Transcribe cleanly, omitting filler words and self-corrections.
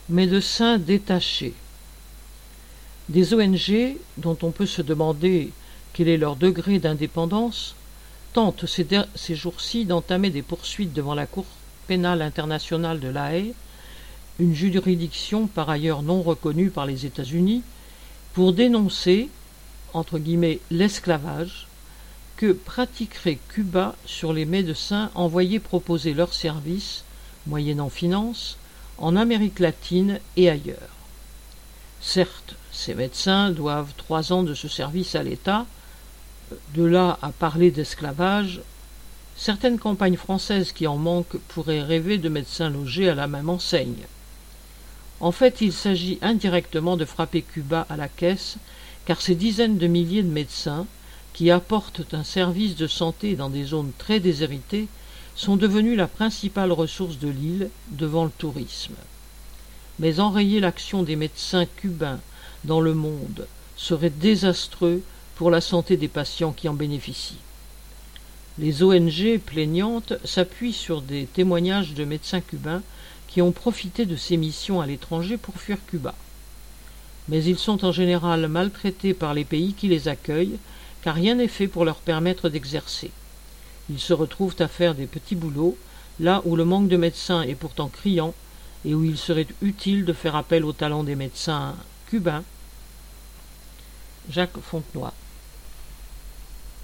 Médecins détachés. Des ONG, dont on peut se demander quel est leur degré d'indépendance, tentent ces jours-ci d'entamer des poursuites devant la Cour pénale internationale de La Haye, une juridiction par ailleurs non reconnue par les États-Unis, pour dénoncer, entre guillemets, l'esclavage que pratiquerait Cuba sur les médecins envoyés proposer leurs services, moyennant finance, en Amérique latine et ailleurs. Certes, ces médecins doivent 3 ans de ce service à l'État. De là à parler d'esclavage, certaines campagnes françaises qui en manquent pourraient rêver de médecins logés à la même enseigne. En fait, il s'agit indirectement de frapper Cuba à la caisse, car ces dizaines de milliers de médecins, qui apportent un service de santé dans des zones très déshéritées, sont devenus la principale ressource de l'île devant le tourisme. Mais enrayer l'action des médecins cubains dans le monde serait désastreux pour la santé des patients qui en bénéficient. Les ONG plaignantes s'appuient sur des témoignages de médecins cubains qui ont profité de ces missions à l'étranger pour fuir Cuba. Mais ils sont en général maltraités par les pays qui les accueillent, car rien n'est fait pour leur permettre d'exercer. Ils se retrouvent à faire des petits boulots, là où le manque de médecins est pourtant criant, et où il serait utile de faire appel au talent des médecins cubains. Jacques Fontenoy.